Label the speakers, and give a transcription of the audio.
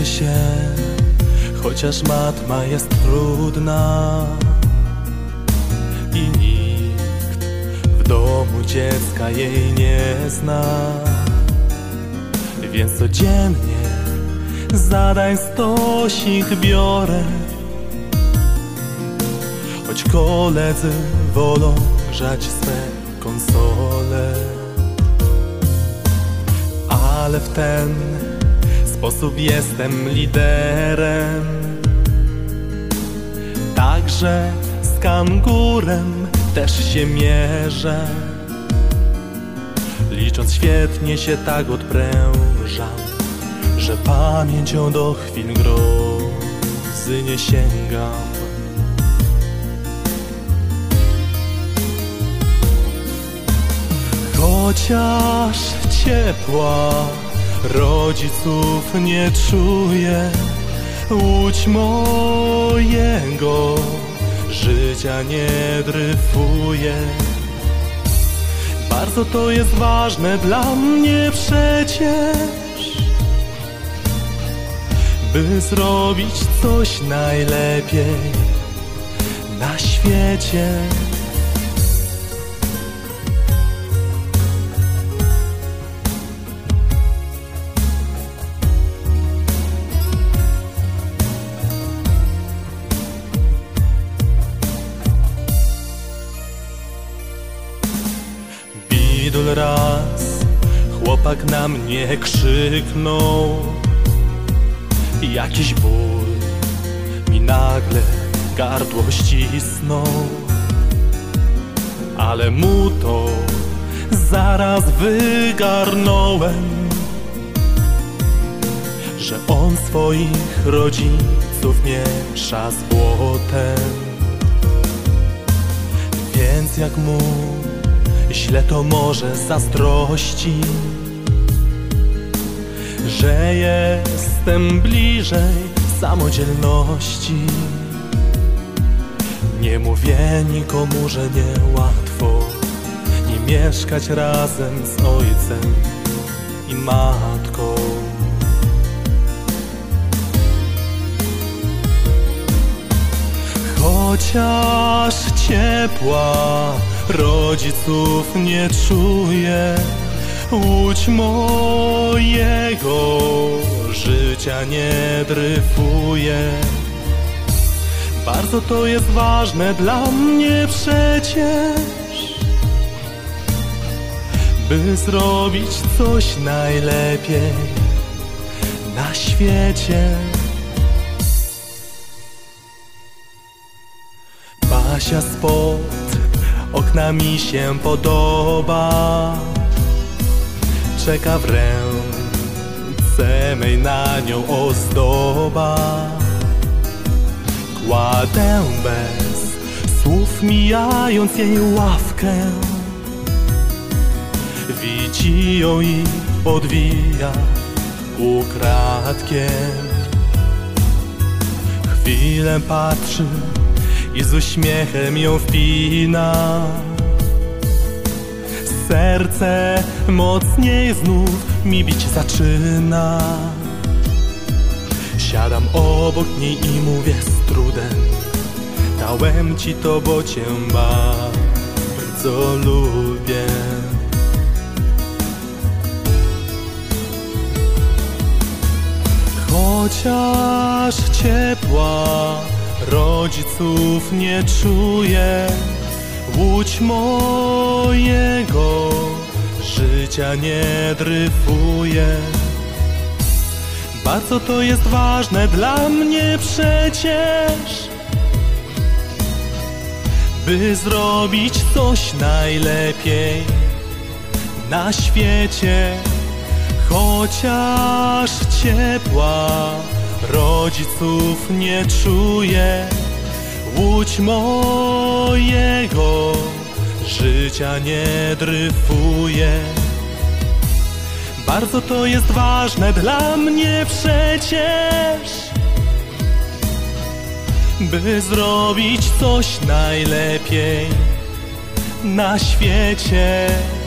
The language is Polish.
Speaker 1: cieszę się, chociaż matma jest trudna i nikt w domu dziecka jej nie zna. Więc codziennie zadań stosik biorę, choć koledzy wolą grzać swe konsole. Ale w ten sposób jestem liderem, także z kangurem też się mierzę. Licząc świetnie się tak odprężam, że pamięcią do chwil grozy nie sięgam. Chociaż ciepła rodziców nie czuję, łódź mojego życia nie dryfuje. Bardzo to jest ważne dla mnie przecież, by zrobić coś najlepiej na świecie. Bidul raz chłopak na mnie krzyknął, jakiś ból mi nagle gardło ścisnął, ale mu to zaraz wygarnąłem, że on swoich rodziców miesza z błotem. Więc jak mu źle, to może zazdrości, że jestem bliżej samodzielności. Nie mówię nikomu, że niełatwo nie mieszkać razem z ojcem i matką. Chociaż ciepła rodziców nie czuję, łódź mojego życia nie dryfuje. Bardzo to jest ważne dla mnie przecież, by zrobić coś najlepiej na świecie. Basia spod okna mi się podoba, czeka w ręce mej na nią ozdoba. Kładę bez słów, mijając jej ławkę, widzi ją i odwija ukradkiem. Chwilę patrzy i z uśmiechem ją wpina. Serce mocniej znów mi bić zaczyna. Siadam obok niej i mówię z trudem: dałem ci to, bo cię bardzo lubię. Chociaż ciepła rodziców nie czuję, łódź mojego życia nie dryfuje. Bardzo to jest ważne dla mnie przecież, by zrobić coś najlepiej na świecie. Chociaż ciepła rodziców nie czuję, łódź mojego życia nie dryfuje. Bardzo to jest ważne dla mnie przecież, by zrobić coś najlepiej na świecie.